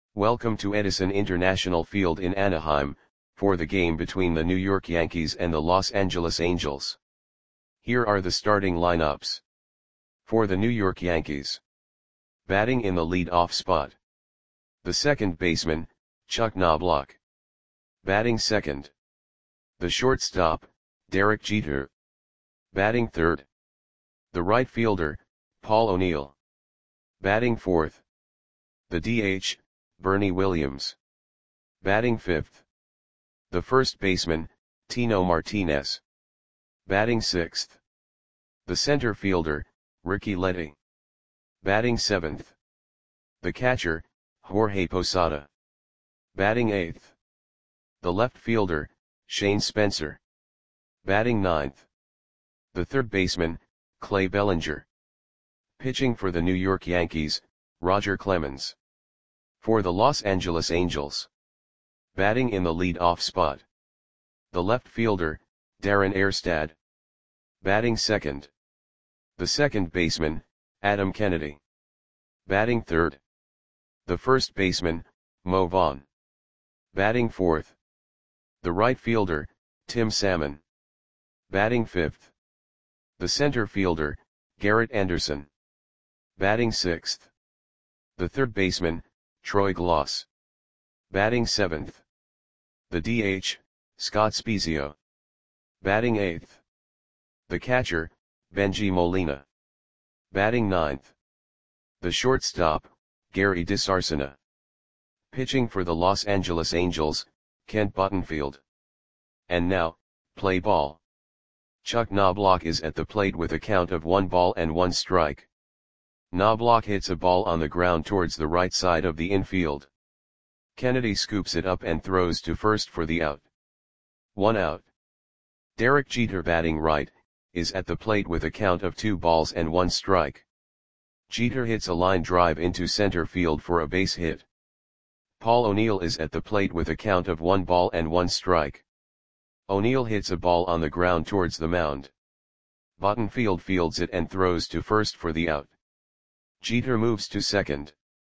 Welcome to Edison International Field in Anaheim, for the game between the New York Yankees and the Los Angeles Angels. Here are the starting lineups. For the New York Yankees. Batting in the lead-off spot. The second baseman, Chuck Knobloch. Batting second. The shortstop, Derek Jeter. Batting third. The right fielder, Paul O'Neill. Batting fourth. The DH, Bernie Williams. Batting fifth. The first baseman, Tino Martinez. Batting sixth. The center fielder, Ricky Leddy. Batting seventh. The catcher, Jorge Posada. Batting eighth. The left fielder, Shane Spencer. Batting ninth. The third baseman, Clay Bellinger. Pitching for the New York Yankees, Roger Clemens. For the Los Angeles Angels. Batting in the lead-off spot. The left fielder, Darren Erstad. Batting second. The second baseman, Adam Kennedy. Batting third. The first baseman, Mo Vaughn. Batting fourth. The right fielder, Tim Salmon. Batting fifth. The center fielder, Garrett Anderson. Batting sixth. The third baseman, Troy Glaus. Batting seventh. The DH, Scott Spiezio. Batting eighth. The catcher, Bengie Molina. Batting ninth. The shortstop, Gary DiSarcina. Pitching for the Los Angeles Angels, Kent Buttonfield. And now, play ball. Chuck Knobloch is at the plate with a count of 1 strike. Knobloch hits a ball on the ground towards the right side of the infield. Kennedy scoops it up and throws to first for the out. 1 out. Derek Jeter, batting right, is at the plate with a count of 2 strike. Jeter hits a line drive into center field for a base hit. Paul O'Neill is at the plate with a count of 1 strike. O'Neill hits a ball on the ground towards the mound. Buttonfield fields it and throws to first for the out. Jeter moves to second.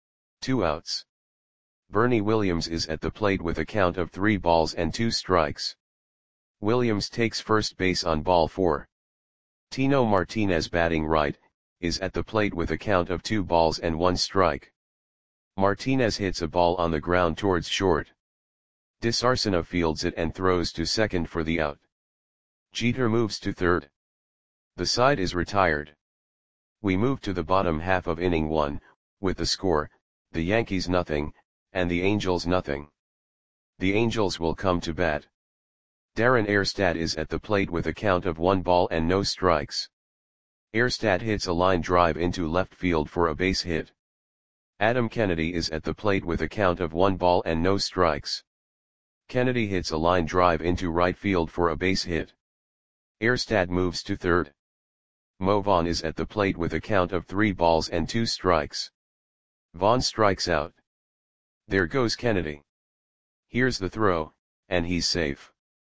2 outs. Bernie Williams is at the plate with a count of 3 strikes. Williams takes first base on ball 4. Tino Martinez, batting right, is at the plate with a count of 2 strike. Martinez hits a ball on the ground towards short. DiSarcina fields it and throws to second for the out. Jeter moves to third. The side is retired. We move to the bottom half of inning 1, with the score, the Yankees nothing, and the Angels nothing. The Angels will come to bat. Darren Erstad is at the plate with a count of 1 strikes. Erstad hits a line drive into left field for a base hit. Adam Kennedy is at the plate with a count of 1 strikes. Kennedy hits a line drive into right field for a base hit. Erstad moves to third. Mo Vaughn is at the plate with a count of 3 strikes. Vaughn strikes out. There goes Kennedy. Here's the throw, and he's safe.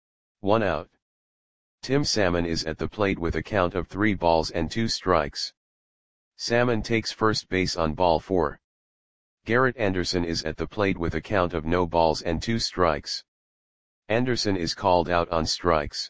1 out. Tim Salmon is at the plate with a count of 3 strikes. Salmon takes first base on ball 4. Garrett Anderson is at the plate with a count of no balls and 2 strikes. Anderson is called out on strikes.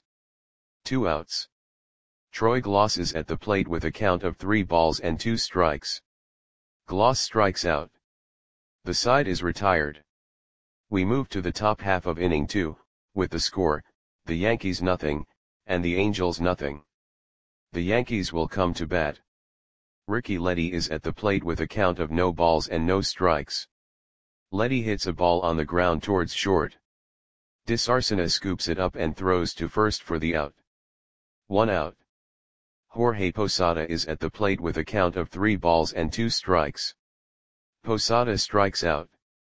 2 outs. Troy Glaus is at the plate with a count of 3 strikes. Glaus strikes out. The side is retired. We move to the top half of inning 2, with the score, the Yankees nothing, and the Angels nothing. The Yankees will come to bat. Ricky Leddy is at the plate with a count of no balls and no strikes. Leddy hits a ball on the ground towards short. DiSarcina scoops it up and throws to first for the out. 1 out. Jorge Posada is at the plate with a count of 3 strikes. Posada strikes out.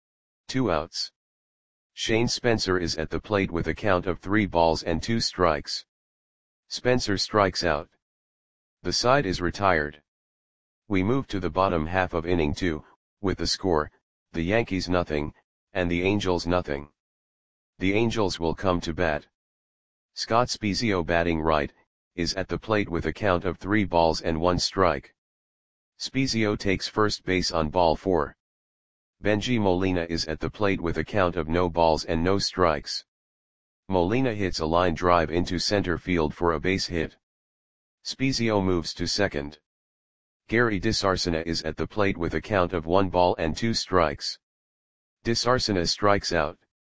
2 outs. Shane Spencer is at the plate with a count of 3 strikes. Spencer strikes out. The side is retired. We move to the bottom half of inning 2, with the score, the Yankees nothing, and the Angels nothing. The Angels will come to bat. Scott Spiezio, batting right, is at the plate with a count of 3 strikes. Spiezio takes first base on ball 4. Benji Molina is at the plate with a count of no balls and no strikes. Molina hits a line drive into center field for a base hit. Spezio moves to second. Gary DeSarcina is at the plate with a count of 1 ball and 2 strikes. DeSarcina strikes out.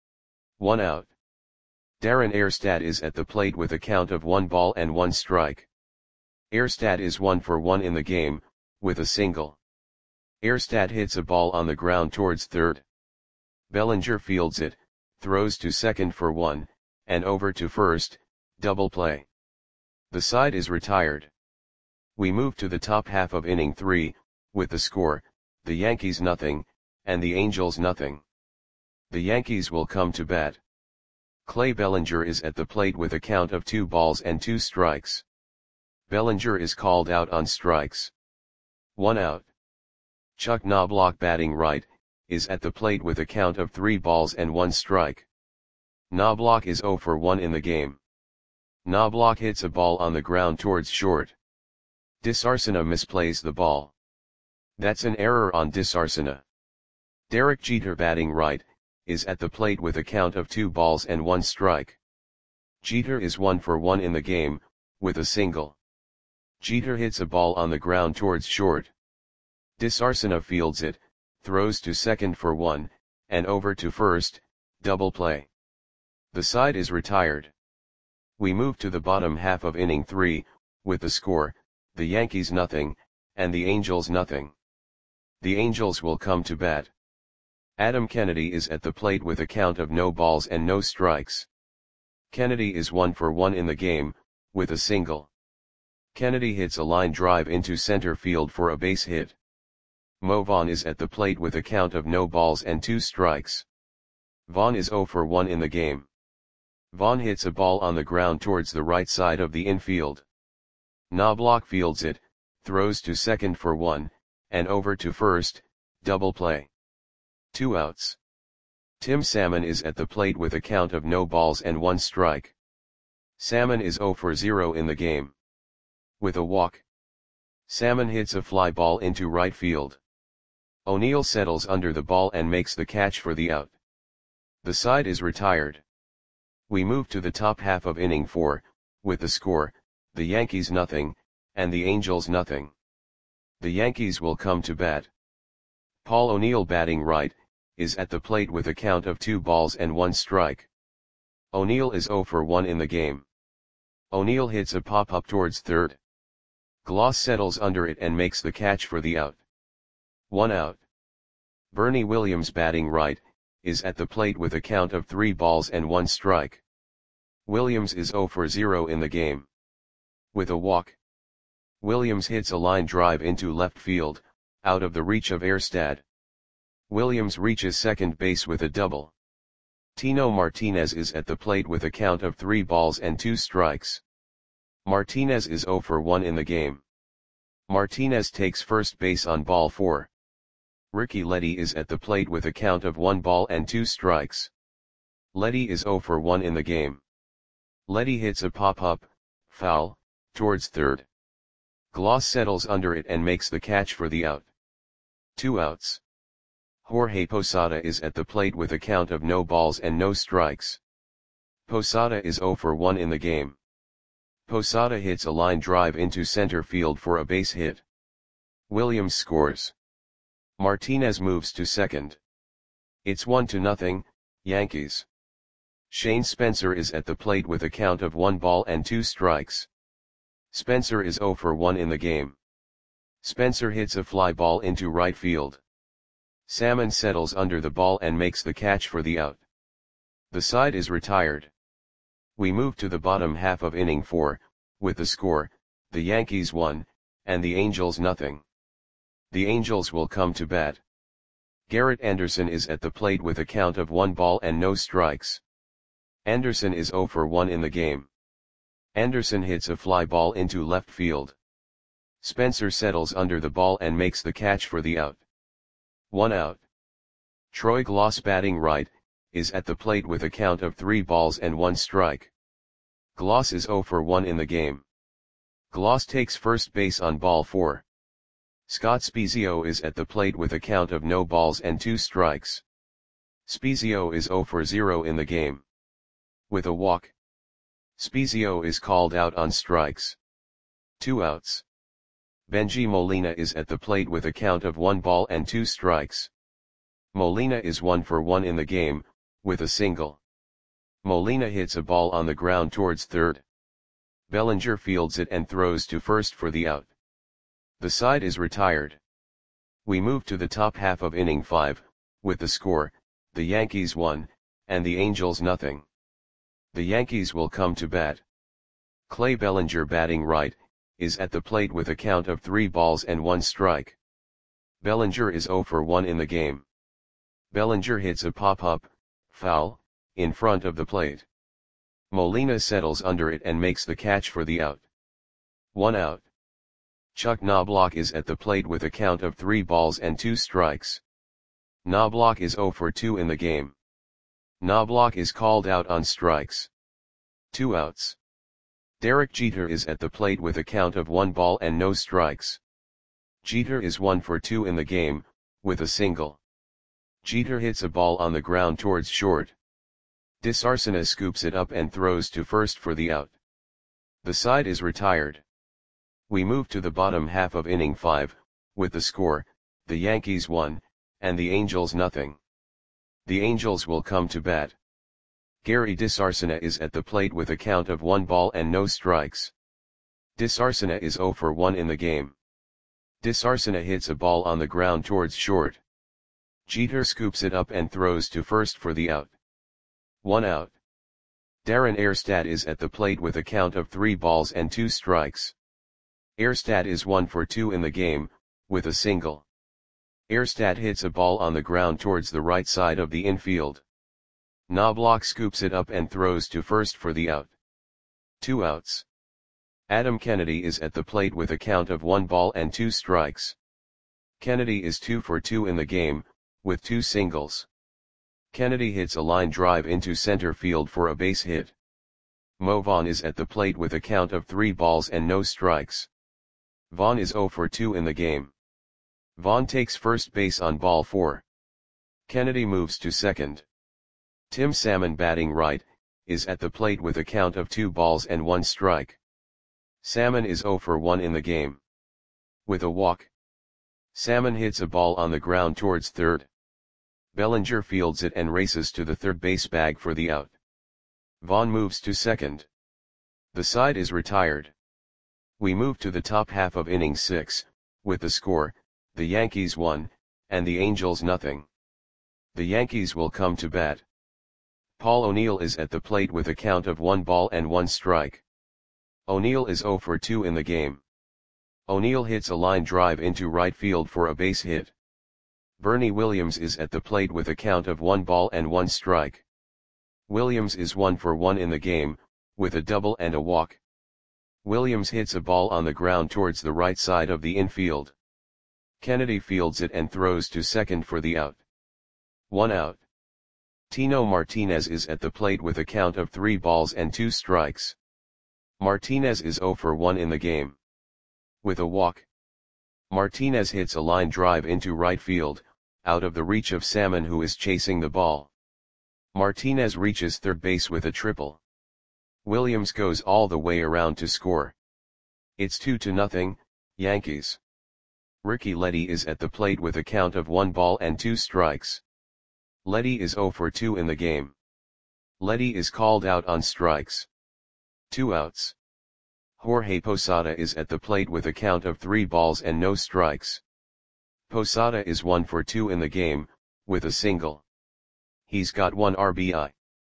1 out. Darren Erstad is at the plate with a count of 1 ball and 1 strike. Erstad is 1 for 1 in the game, with a single. Erstad hits a ball on the ground towards third. Bellinger fields it, throws to second for 1, and over to first, double play. The side is retired. We move to the top half of inning 3, with the score, the Yankees nothing, and the Angels nothing. The Yankees will come to bat. Clay Bellinger is at the plate with a count of 2 balls and 2 strikes. Bellinger is called out on strikes. 1 out. Chuck Knobloch batting right, is at the plate with a count of 3 balls and 1 strike. Knobloch is 0 for 1 in the game. Knobloch hits a ball on the ground towards short. DeSarcina misplays the ball. That's an error on DeSarcina. Derek Jeter batting right, is at the plate with a count of 2 balls and 1 strike. Jeter is 1 for 1 in the game, with a single. Jeter hits a ball on the ground towards short. DeSarcina fields it, throws to second for 1, and over to first, double play. The side is retired. We move to the bottom half of inning 3, with the score, the Yankees nothing, and the Angels nothing. The Angels will come to bat. Adam Kennedy is at the plate with a count of no balls and no strikes. Kennedy is 1 for 1 in the game, with a single. Kennedy hits a line drive into center field for a base hit. Mo Vaughn is at the plate with a count of no balls and 2 strikes. Vaughn is 0 for 1 in the game. Vaughn hits a ball on the ground towards the right side of the infield. Knobloch fields it, throws to second for 1, and over to first, double play. 2 outs. Tim Salmon is at the plate with a count of no balls and 1 strike. Salmon is 0 for 0 in the game. With a walk. Salmon hits a fly ball into right field. O'Neill settles under the ball and makes the catch for the out. The side is retired. We move to the top half of inning 4, with the score, the Yankees nothing, and the Angels nothing. The Yankees will come to bat. Paul O'Neill batting right, is at the plate with a count of 2 balls and 1 strike. O'Neill is 0 for 1 in the game. O'Neill hits a pop-up towards third. Gloss settles under it and makes the catch for the out. 1 out. Bernie Williams batting right, is at the plate with a count of 3 balls and 1 strike. Williams is 0 for 0 in the game. With a walk. Williams hits a line drive into left field, out of the reach of Erstad. Williams reaches second base with a double. Tino Martinez is at the plate with a count of 3 balls and 2 strikes. Martinez is 0 for 1 in the game. Martinez takes first base on ball 4. Ricky Leddy is at the plate with a count of 1 ball and 2 strikes. Leddy is 0 for 1 in the game. Leddy hits a pop-up, foul, towards third. Gloss settles under it and makes the catch for the out. 2 outs. Jorge Posada is at the plate with a count of no balls and no strikes. Posada is 0 for 1 in the game. Posada hits a line drive into center field for a base hit. Williams scores. Martinez moves to second. It's 1-0, Yankees. Shane Spencer is at the plate with a count of 1 ball and 2 strikes. Spencer is 0 for 1 in the game. Spencer hits a fly ball into right field. Salmon settles under the ball and makes the catch for the out. The side is retired. We move to the bottom half of inning 4, with the score, the Yankees 1, and the Angels nothing. The Angels will come to bat. Garrett Anderson is at the plate with a count of 1 ball and no strikes. Anderson is 0 for 1 in the game. Anderson hits a fly ball into left field. Spencer settles under the ball and makes the catch for the out. 1 out. Troy Gloss batting right, is at the plate with a count of 3 balls and 1 strike. Gloss is 0 for 1 in the game. Gloss takes first base on ball 4. Scott Spiezio is at the plate with a count of no balls and 2 strikes. Spiezio is 0 for 0 in the game. With a walk, Spiezio is called out on strikes. 2 outs. Bengie Molina is at the plate with a count of 1 ball and 2 strikes. Molina is 1 for 1 in the game, with a single. Molina hits a ball on the ground towards third. Bellinger fields it and throws to first for the out. The side is retired. We move to the top half of inning 5, with the score, the Yankees 1, and the Angels nothing. The Yankees will come to bat. Clay Bellinger, batting right, is at the plate with a count of 3 balls and 1 strike. Bellinger is 0 for 1 in the game. Bellinger hits a pop-up, foul, in front of the plate. Molina settles under it and makes the catch for the out. 1 out. Chuck Knobloch is at the plate with a count of 3 balls and 2 strikes. Knobloch is 0 for 2 in the game. Knobloch is called out on strikes. 2 outs. Derek Jeter is at the plate with a count of 1 ball and no strikes. Jeter is 1 for 2 in the game, with a single. Jeter hits a ball on the ground towards short. DeSarcina scoops it up and throws to first for the out. The side is retired. We move to the bottom half of inning 5, with the score, the Yankees 1, and the Angels nothing. The Angels will come to bat. Gary DeSarcina is at the plate with a count of 1 ball and no strikes. DeSarcina is 0 for 1 in the game. DeSarcina hits a ball on the ground towards short. Jeter scoops it up and throws to first for the out. 1 out. Darren Erstad is at the plate with a count of 3 balls and 2 strikes. Erstad is 1 for 2 in the game, with a single. Erstad hits a ball on the ground towards the right side of the infield. Knobloch scoops it up and throws to first for the out. 2 outs. Adam Kennedy is at the plate with a count of 1 ball and 2 strikes. Kennedy is 2 for 2 in the game, with 2 singles. Kennedy hits a line drive into center field for a base hit. Mo Vaughn is at the plate with a count of 3 balls and no strikes. Vaughn is 0 for 2 in the game. Vaughn takes first base on ball 4. Kennedy moves to second. Tim Salmon, batting right, is at the plate with a count of 2 balls and 1 strike. Salmon is 0 for 1 in the game. With a walk, Salmon hits a ball on the ground towards third. Bellinger fields it and races to the third base bag for the out. Vaughn moves to second. The side is retired. We move to the top half of inning 6, with the score, the Yankees 1, and the Angels nothing. The Yankees will come to bat. Paul O'Neill is at the plate with a count of 1 ball and 1 strike. O'Neill is 0 for 2 in the game. O'Neill hits a line drive into right field for a base hit. Bernie Williams is at the plate with a count of 1 ball and 1 strike. Williams is 1 for 1 in the game, with a double and a walk. Williams hits a ball on the ground towards the right side of the infield. Kennedy fields it and throws to second for the out. 1 out. Tino Martinez is at the plate with a count of 3 balls and 2 strikes. Martinez is 0 for 1 in the game. With a walk, Martinez hits a line drive into right field, out of the reach of Salmon, who is chasing the ball. Martinez reaches third base with a triple. Williams goes all the way around to score. It's 2-0, Yankees. Ricky Leddy is at the plate with a count of 1 ball and 2 strikes. Leddy is 0 for 2 in the game. Leddy is called out on strikes. 2 outs. Jorge Posada is at the plate with a count of 3 balls and no strikes. Posada is 1 for 2 in the game, with a single. He's got 1 RBI.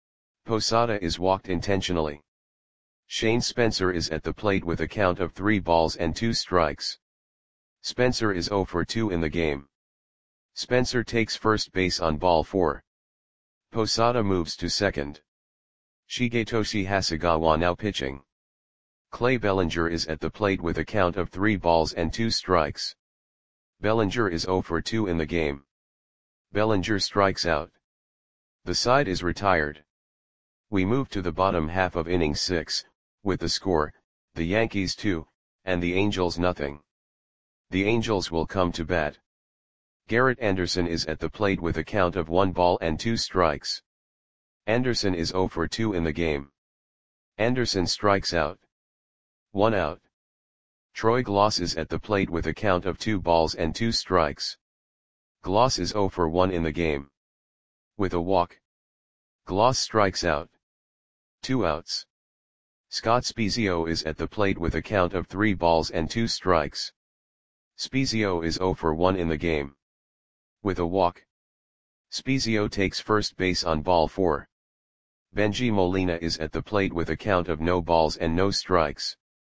Posada is walked intentionally. Shane Spencer is at the plate with a count of 3 balls and 2 strikes. Spencer is 0 for 2 in the game. Spencer takes first base on ball 4. Posada moves to second. Shigetoshi Hasegawa now pitching. Clay Bellinger is at the plate with a count of 3 balls and 2 strikes. Bellinger is 0 for 2 in the game. Bellinger strikes out. The side is retired. We move to the bottom half of inning 6, with the score, the Yankees 2, and the Angels nothing. The Angels will come to bat. Garrett Anderson is at the plate with a count of 1 ball and 2 strikes. Anderson is 0 for 2 in the game. Anderson strikes out. 1 out. Troy Gloss is at the plate with a count of 2 balls and 2 strikes. Gloss is 0 for 1 in the game. With a walk. Gloss strikes out. 2 outs. Scott Spiezio is at the plate with a count of 3 balls and 2 strikes. Spiezio is 0 for 1 in the game. With a walk. Spiezio takes first base on ball 4. Benji Molina is at the plate with a count of no balls and no strikes.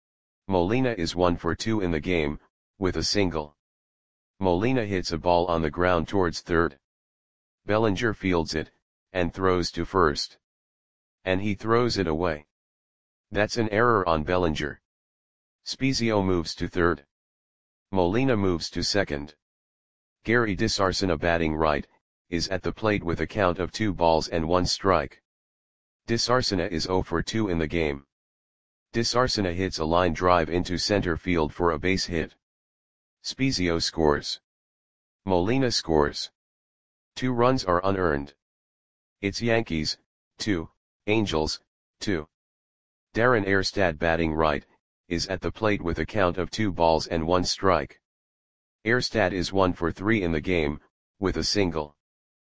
Molina is 1 for 2 in the game, with a single. Molina hits a ball on the ground towards third. Bellinger fields it, and throws to first. And he throws it away. That's an error on Bellinger. Spiezio moves to third. Molina moves to second. Gary DiSarcina, batting right, is at the plate with a count of 2 balls and 1 strike. DiSarcina is 0 for 2 in the game. DiSarcina hits a line drive into center field for a base hit. Spiezio scores. Molina scores. 2 runs are unearned. It's Yankees, 2, Angels, 2. Darren Erstad, batting right, is at the plate with a count of 2 balls and 1 strike. Erstad is 1 for 3 in the game, with a single.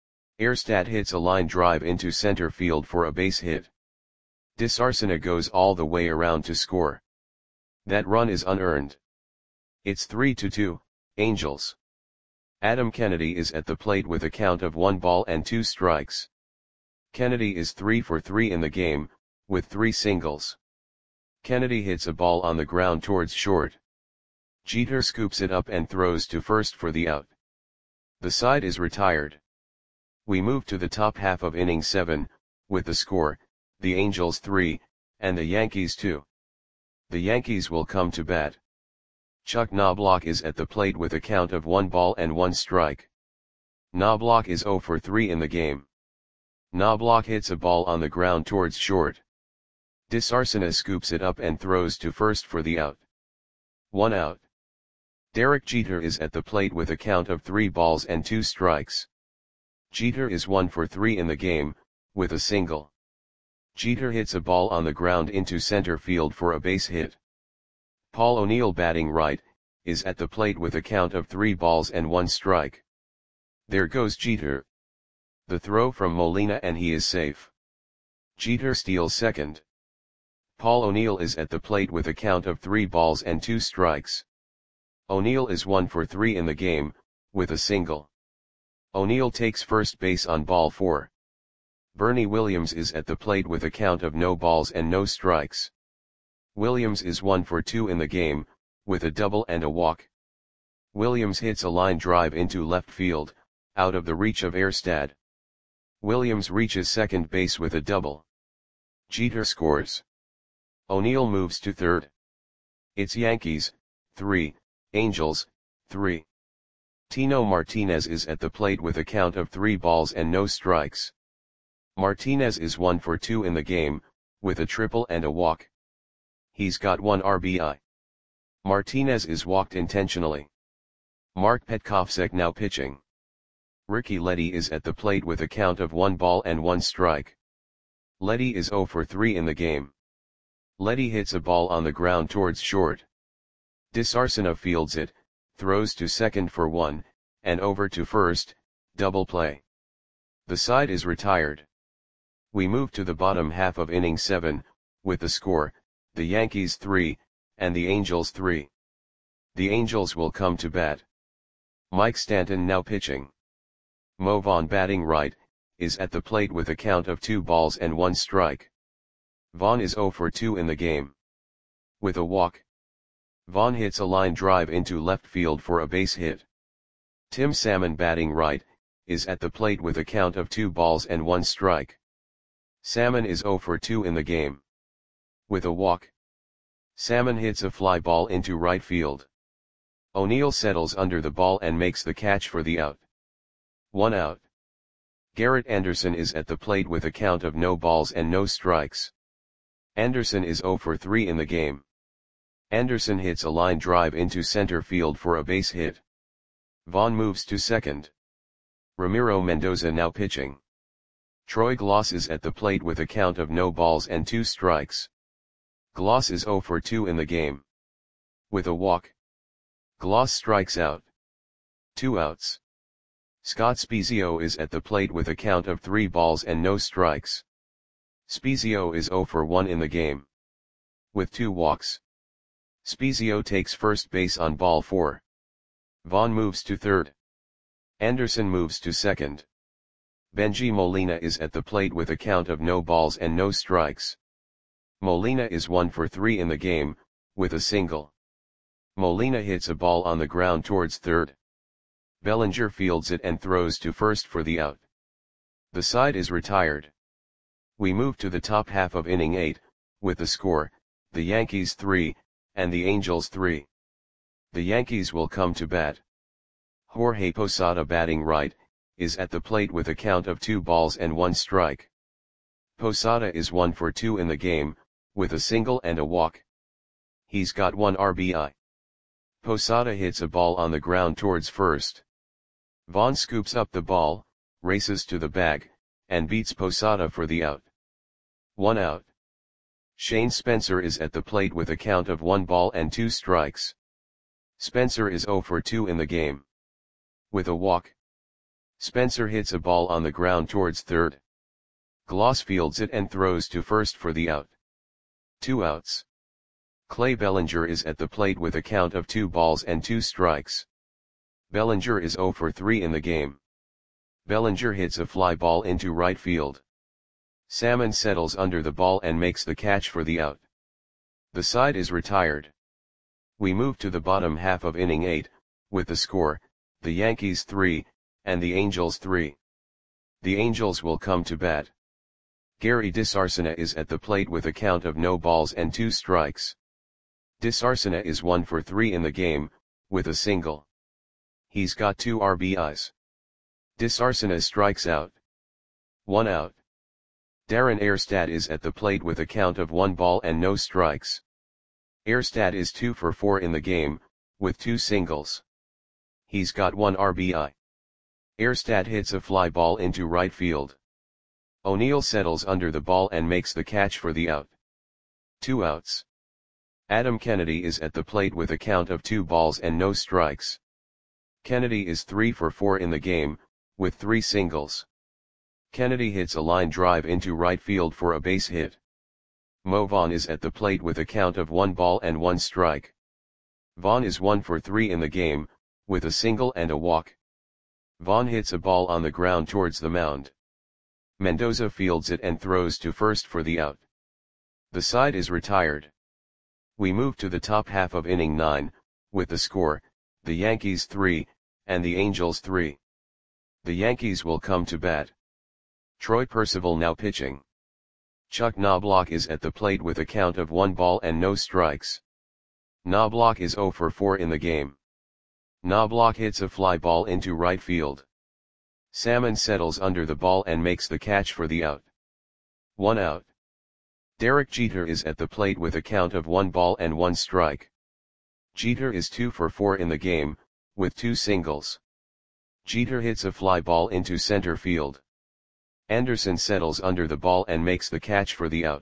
Erstad hits a line drive into center field for a base hit. DiSarcina goes all the way around to score. That run is unearned. It's 3-2, Angels. Adam Kennedy is at the plate with a count of 1 ball and 2 strikes. Kennedy is 3 for 3 in the game, with 3 singles. Kennedy hits a ball on the ground towards short. Jeter scoops it up and throws to first for the out. The side is retired. We move to the top half of inning 7, with the score, the Angels 3, and the Yankees 2. The Yankees will come to bat. Chuck Knobloch is at the plate with a count of 1 ball and 1 strike. Knobloch is 0 for 3 in the game. Knobloch hits a ball on the ground towards short. DiSarcina scoops it up and throws to first for the out. 1 out. Derek Jeter is at the plate with a count of 3 balls and 2 strikes. Jeter is 1 for 3 in the game, with a single. Jeter hits a ball on the ground into center field for a base hit. Paul O'Neill, batting right, is at the plate with a count of 3 balls and 1 strike. There goes Jeter. The throw from Molina and he is safe. Jeter steals second. Paul O'Neill is at the plate with a count of 3 balls and 2 strikes. O'Neill is 1 for 3 in the game, with a single. O'Neill takes first base on ball 4. Bernie Williams is at the plate with a count of no balls and no strikes. Williams is 1 for 2 in the game, with a double and a walk. Williams hits a line drive into left field, out of the reach of Erstad. Williams reaches second base with a double. Jeter scores. O'Neill moves to third. It's Yankees, 3, Angels, 3. Tino Martinez is at the plate with a count of 3 balls and no strikes. Martinez is 1 for 2 in the game, with a triple and a walk. He's got 1 RBI. Martinez is walked intentionally. Mark Petkovsek now pitching. Ricky Leddy is at the plate with a count of 1 ball and 1 strike. Leddy is 0 for 3 in the game. Leddy hits a ball on the ground towards short. DiSarcina fields it, throws to second for 1, and over to first, double play. The side is retired. We move to the bottom half of inning 7, with the score, the Yankees 3, and the Angels 3. The Angels will come to bat. Mike Stanton now pitching. Mo Vaughn, batting right, is at the plate with a count of 2 balls and 1 strike. Vaughn is 0 for 2 in the game. With a walk. Vaughn hits a line drive into left field for a base hit. Tim Salmon, batting right, is at the plate with a count of 2 balls and 1 strike. Salmon is 0 for 2 in the game. With a walk. Salmon hits a fly ball into right field. O'Neill settles under the ball and makes the catch for the out. 1 out. Garrett Anderson is at the plate with a count of no balls and no strikes. Anderson is 0 for 3 in the game. Anderson hits a line drive into center field for a base hit. Vaughn moves to second. Ramiro Mendoza now pitching. Troy Glaus is at the plate with a count of no balls and 2 strikes. Glaus is 0 for 2 in the game. With a walk, Glaus strikes out. 2 outs. Scott Spiezio is at the plate with a count of 3 balls and no strikes. Spiezio is 0 for 1 in the game. With 2 walks, Spiezio takes first base on ball 4. Vaughn moves to third. Anderson moves to second. Benji Molina is at the plate with a count of no balls and no strikes. Molina is 1 for 3 in the game, with a single. Molina hits a ball on the ground towards third. Bellinger fields it and throws to first for the out. The side is retired. We move to the top half of inning 8, with the score, the Yankees 3, and the Angels 3. The Yankees will come to bat. Jorge Posada, batting right, is at the plate with a count of 2 balls and 1 strike. Posada is 1 for 2 in the game, with a single and a walk. He's got 1 RBI. Posada hits a ball on the ground towards first. Vaughn scoops up the ball, races to the bag, and beats Posada for the out. 1 out. Shane Spencer is at the plate with a count of 1 ball and 2 strikes. Spencer is 0 for 2 in the game. With a walk, Spencer hits a ball on the ground towards third. Glaus fields it and throws to first for the out. 2 outs. Clay Bellinger is at the plate with a count of 2 balls and 2 strikes. Bellinger is 0 for 3 in the game. Bellinger hits a fly ball into right field. Salmon settles under the ball and makes the catch for the out. The side is retired. We move to the bottom half of inning 8, with the score, the Yankees 3, and the Angels 3. The Angels will come to bat. Gary DeSarcina is at the plate with a count of no balls and 2 strikes. DeSarcina is 1 for 3 in the game, with a single. He's got 2 RBIs. DeSarcina strikes out. 1 out. Darren Erstad is at the plate with a count of 1 ball and no strikes. Erstad is 2 for 4 in the game, with 2 singles. He's got 1 RBI. Erstad hits a fly ball into right field. O'Neill settles under the ball and makes the catch for the out. 2 outs. Adam Kennedy is at the plate with a count of 2 balls and no strikes. Kennedy is 3 for 4 in the game, with 3 singles. Kennedy hits a line drive into right field for a base hit. Mo Vaughn is at the plate with a count of 1 ball and 1 strike. Vaughn is 1 for 3 in the game, with a single and a walk. Vaughn hits a ball on the ground towards the mound. Mendoza fields it and throws to first for the out. The side is retired. We move to the top half of inning 9, with the score, the Yankees 3, and the Angels 3. The Yankees will come to bat. Troy Percival now pitching. Chuck Knobloch is at the plate with a count of 1 ball and no strikes. Knobloch is 0 for 4 in the game. Knobloch hits a fly ball into right field. Salmon settles under the ball and makes the catch for the out. 1 out. Derek Jeter is at the plate with a count of 1 ball and 1 strike. Jeter is 2 for 4 in the game, with 2 singles. Jeter hits a fly ball into center field. Anderson settles under the ball and makes the catch for the out.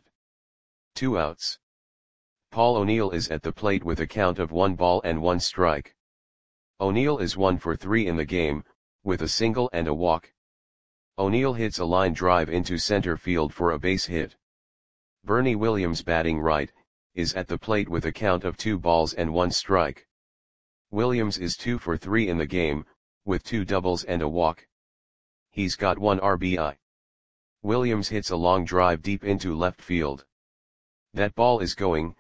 2 outs. Paul O'Neill is at the plate with a count of 1 ball and 1 strike. O'Neill is 1 for 3 in the game, with a single and a walk. O'Neill hits a line drive into center field for a base hit. Bernie Williams, batting right, is at the plate with a count of 2 balls and 1 strike. Williams is 2 for 3 in the game, with 2 doubles and a walk. He's got 1 RBI. Williams hits a long drive deep into left field. That ball is gone.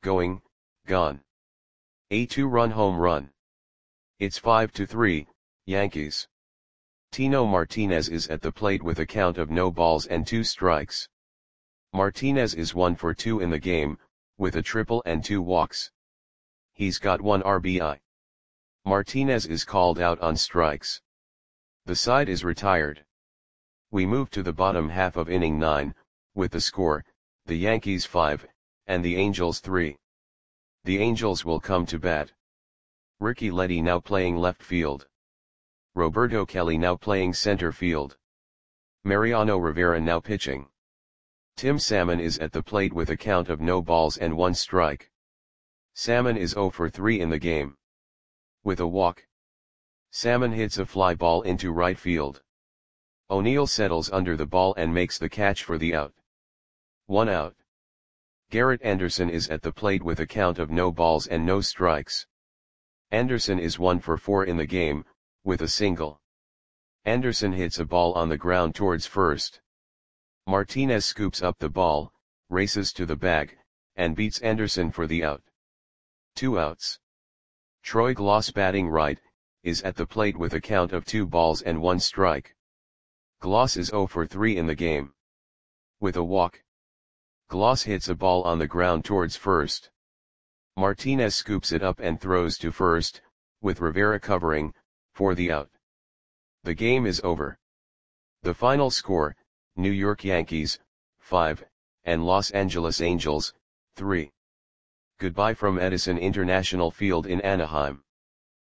A 2-run home run. It's 5-3, Yankees. Tino Martinez is at the plate with a count of no balls and 2 strikes. Martinez is 1 for 2 in the game, with a triple and 2 walks. He's got 1 RBI. Martinez is called out on strikes. The side is retired. We move to the bottom half of inning 9, with the score, the Yankees 5, and the Angels 3. The Angels will come to bat. Ricky Leddy now playing left field. Roberto Kelly now playing center field. Mariano Rivera now pitching. Tim Salmon is at the plate with a count of no balls and 1 strike. Salmon is 0 for 3 in the game. With a walk, Salmon hits a fly ball into right field. O'Neill settles under the ball and makes the catch for the out. 1 out. Garrett Anderson is at the plate with a count of no balls and no strikes. Anderson is 1 for 4 in the game, with a single. Anderson hits a ball on the ground towards first. Martinez scoops up the ball, races to the bag, and beats Anderson for the out. 2 outs. Troy Glaus batting right, is at the plate with a count of 2 balls and 1 strike. Glaus is 0 for 3 in the game. With a walk, Glaus hits a ball on the ground towards first. Martinez scoops it up and throws to first, with Rivera covering, for the out. The game is over. The final score, New York Yankees, 5, and Los Angeles Angels, 3. Goodbye from Edison International Field in Anaheim.